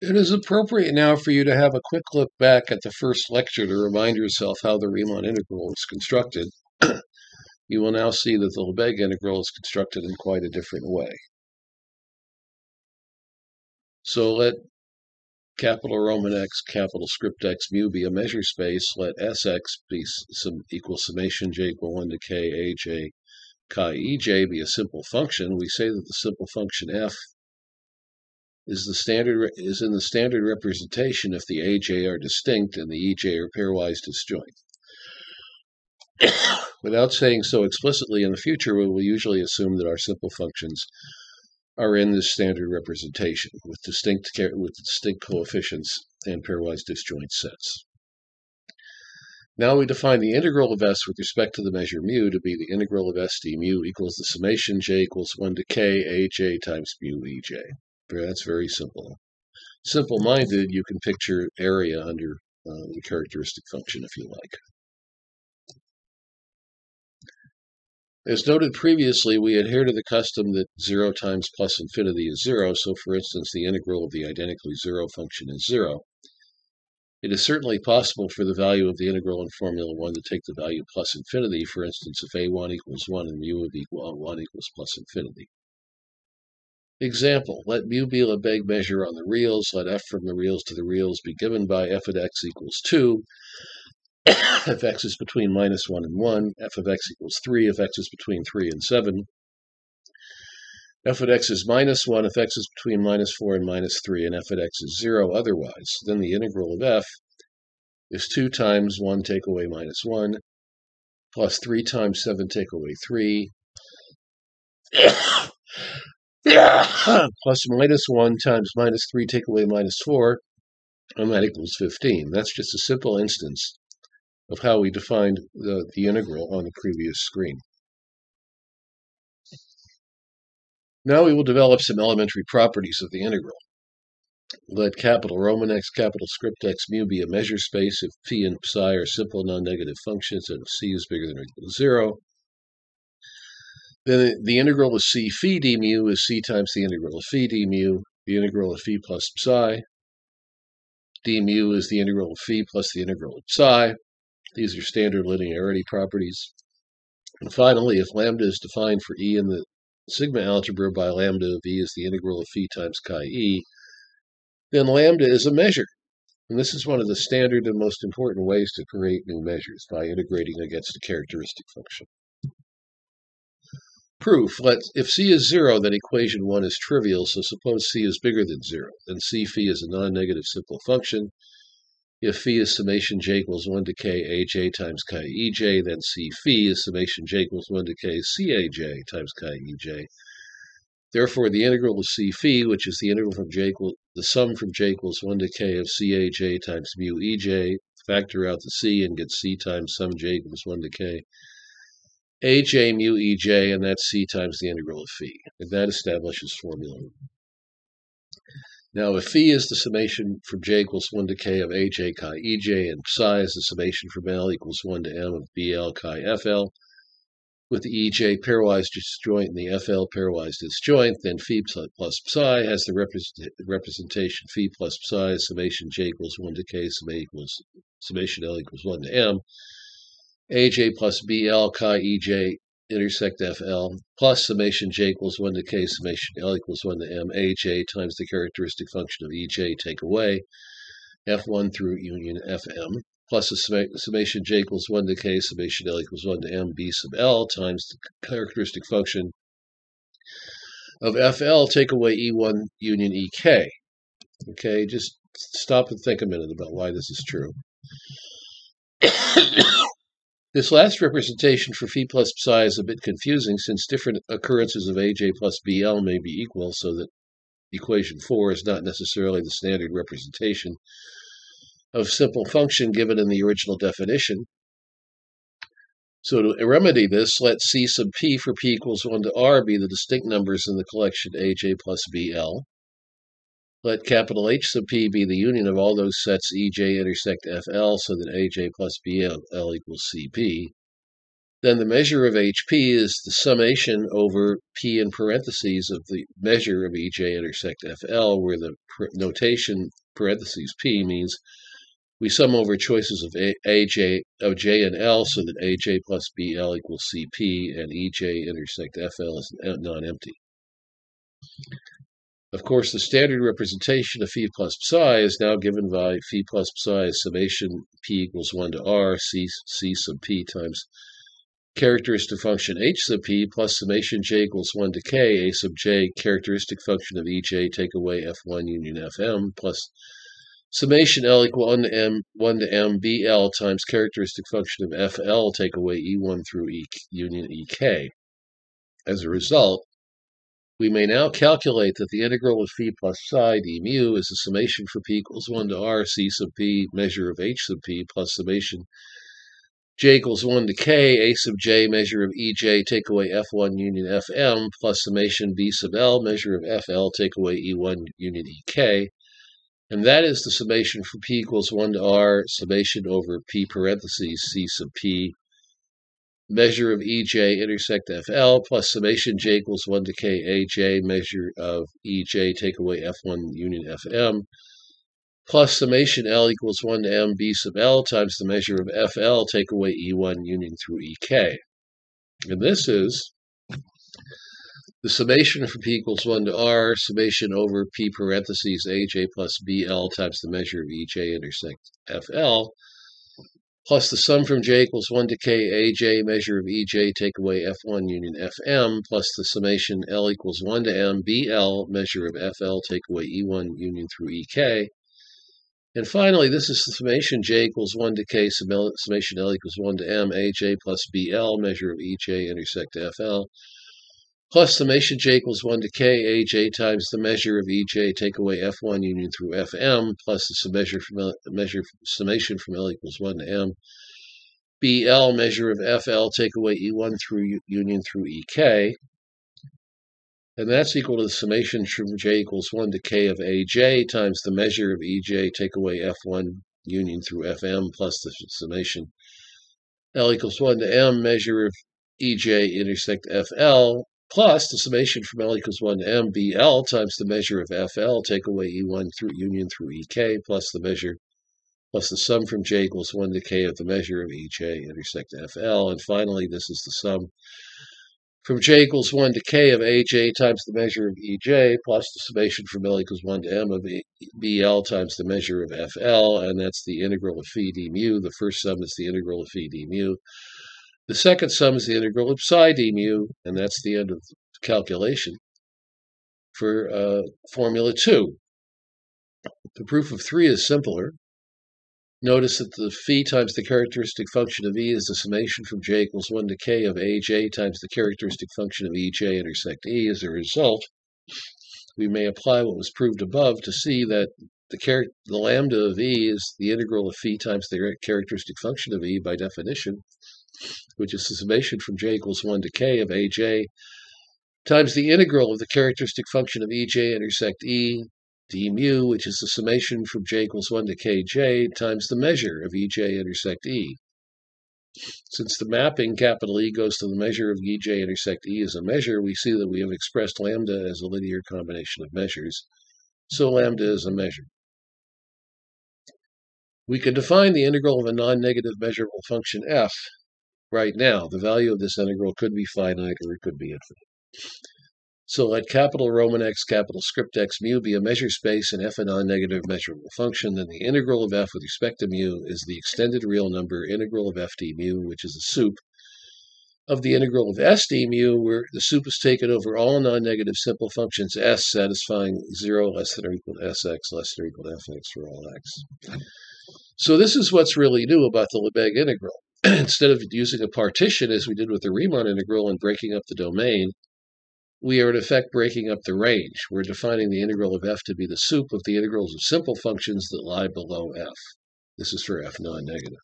It is appropriate now for you to have a quick look back at the first lecture to remind yourself how the Riemann integral is constructed. You will now see that the Lebesgue integral is constructed in quite a different way. So let capital Roman X, capital script X mu be a measure space. Let Sx be equal summation j equal 1 to k aj chi ej be a simple function. We say that the simple function f is in the standard representation if the aj are distinct and the ej are pairwise disjoint. Without saying so explicitly, in the future we will usually assume that our simple functions are in this standard representation with distinct coefficients and pairwise disjoint sets. Now we define the integral of S with respect to the measure mu to be the integral of S d mu equals the summation j equals 1 to k aj times mu ej. That's very simple. Simple-minded, you can picture area under the characteristic function if you like. As noted previously, we adhere to the custom that 0 times plus infinity is 0, so for instance the integral of the identically zero function is 0. It is certainly possible for the value of the integral in Formula 1 to take the value plus infinity, for instance if a1 equals 1 and mu of 1 equals plus infinity. Example, let mu be a Lebesgue measure on the reals, let f from the reals to the reals be given by f of x equals 2, if x is between minus 1 and 1, f of x equals 3 if x is between 3 and 7, f of x is minus 1 if x is between minus 4 and minus 3, and f of x is 0 otherwise. Then the integral of f is 2 times 1 take away minus 1, plus 3 times 7 take away 3, plus minus 1 times minus 3 take away minus 4, and that equals 15. That's just a simple instance of how we defined the integral on the previous screen. Now we will develop some elementary properties of the integral. Let capital Roman X, capital script X mu be a measure space if phi and psi are simple non-negative functions and if c is bigger than or equal to 0. Then the integral of c phi d mu is c times the integral of phi d mu. The integral of phi plus psi d mu is the integral of phi plus the integral of psi. These are standard linearity properties. And finally, if lambda is defined for E in the sigma algebra by lambda of E is the integral of phi times chi E, then lambda is a measure. And this is one of the standard and most important ways to create new measures, by integrating against a characteristic function. Proof. If c is 0, then equation 1 is trivial, so suppose c is bigger than 0. Then c phi is a non-negative simple function. If phi is summation j equals 1 to k aj times chi ej, then c phi is summation j equals 1 to k caj times chi ej. Therefore, the integral of c phi, which is the integral from the sum from j equals 1 to k of caj times mu ej, factor out the c and get c times sum j equals 1 to k aj mu ej, and that's c times the integral of phi. And that establishes Formula 1. Now, if phi is the summation from j equals 1 to k of aj chi ej, and psi is the summation from L equals 1 to m of bl chi fl, with the ej pairwise disjoint and the fl pairwise disjoint, then phi plus psi has the representation phi plus psi summation j equals 1 to k summation L equals 1 to m, aj plus bl chi ej intersect fl plus summation j equals 1 to k summation L equals 1 to m aj times the characteristic function of ej take away f1 through union fm plus the summation j equals 1 to k summation L equals 1 to m b sub L times the characteristic function of fl take away e1 union ek. Okay, just stop and think a minute about why this is true. This last representation for phi plus psi is a bit confusing since different occurrences of aj plus bl may be equal, so that equation 4 is not necessarily the standard representation of simple function given in the original definition. So to remedy this, let c sub p for p equals 1 to r be the distinct numbers in the collection aj plus bl. Let capital H sub p be the union of all those sets ej intersect fl so that aj plus bl equals cp. then the measure of HP is the summation over P in parentheses of the measure of EJ intersect FL, where the notation parentheses P means we sum over choices of J and L so that AJ plus BL equals CP and EJ intersect FL is non-empty. Of course, the standard representation of phi plus psi is now given by phi plus psi as summation P equals 1 to R, C sub P times characteristic function H sub P plus summation J equals 1 to K, A sub J, characteristic function of EJ, take away F1 union Fm, plus summation L equal 1 to M BL times characteristic function of FL, take away E1 through E union EK. As a result, we may now calculate that the integral of phi plus psi d mu is the summation for P equals 1 to R, C sub P, measure of H sub P, plus summation J equals 1 to K, A sub J, measure of EJ, take away F1 union Fm, plus summation B sub L, measure of FL, take away E1 union EK. And that is the summation for P equals 1 to R, summation over P parentheses C sub P, measure of EJ intersect FL, plus summation J equals 1 to K AJ, measure of EJ, take away F1 union FM, plus summation L equals 1 to M B sub L times the measure of FL, take away E1 union through EK. And this is the summation for P equals 1 to R, summation over P parentheses AJ plus BL times the measure of EJ intersect FL, plus the sum from J equals 1 to K AJ, measure of EJ, take away F1 union FM, plus the summation L equals 1 to M BL, measure of FL, take away E1 union through EK. And finally, this is the summation J equals 1 to K, summation L equals 1 to M AJ plus BL, measure of EJ intersect FL, plus summation J equals 1 to K AJ times the measure of EJ, take away F1 union through FM, plus the summation from L equals 1 to M BL, measure of FL, take away E1 through union through EK. And that's equal to the summation from J equals 1 to K of AJ times the measure of EJ, take away F1 union through FM, plus the summation L equals 1 to M, measure of EJ intersect FL, plus the summation from L equals 1 to M BL times the measure of FL, take away E1 through union through EK, plus the sum from J equals 1 to K of the measure of EJ intersect FL. And finally, this is the sum from J equals 1 to K of AJ times the measure of EJ, plus the summation from L equals 1 to M of BL times the measure of FL, and that's the integral of phi d mu. The first sum is the integral of phi d mu. The second sum is the integral of psi d mu, and that's the end of the calculation for Formula 2. The proof of 3 is simpler. Notice that the phi times the characteristic function of E is the summation from J equals 1 to K of AJ times the characteristic function of EJ intersect E. As a result, we may apply what was proved above to see that the lambda of E is the integral of phi times the characteristic function of E by definition, which is the summation from J equals 1 to K of AJ times the integral of the characteristic function of EJ intersect E d mu, which is the summation from J equals 1 to Kj times the measure of EJ intersect E. Since the mapping capital E goes to the measure of EJ intersect E as a measure, we see that we have expressed lambda as a linear combination of measures. So lambda is a measure. We can define the integral of a non-negative measurable function f right now. The value of this integral could be finite or it could be infinite. So let capital Roman X, capital script X mu be a measure space and f a non-negative measurable function, then the integral of f with respect to mu is the extended real number integral of f d mu, which is a sup of the integral of s d mu, where the sup is taken over all non-negative simple functions s satisfying 0 less than or equal to sx less than or equal to fx for all x. So this is what's really new about the Lebesgue integral. Instead of using a partition as we did with the Riemann integral and breaking up the domain, we are in effect breaking up the range. We're defining the integral of f to be the sup of the integrals of simple functions that lie below f. This is for f non-negative.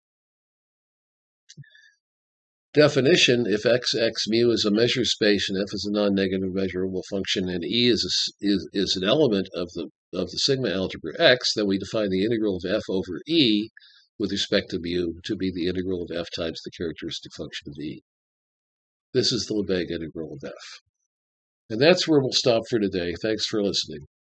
Definition: if x mu is a measure space and f is a non-negative measurable function and E is an element of the sigma algebra X, then we define the integral of f over E with respect to mu to be the integral of f times the characteristic function of E. This is the Lebesgue integral of f. And that's where we'll stop for today. Thanks for listening.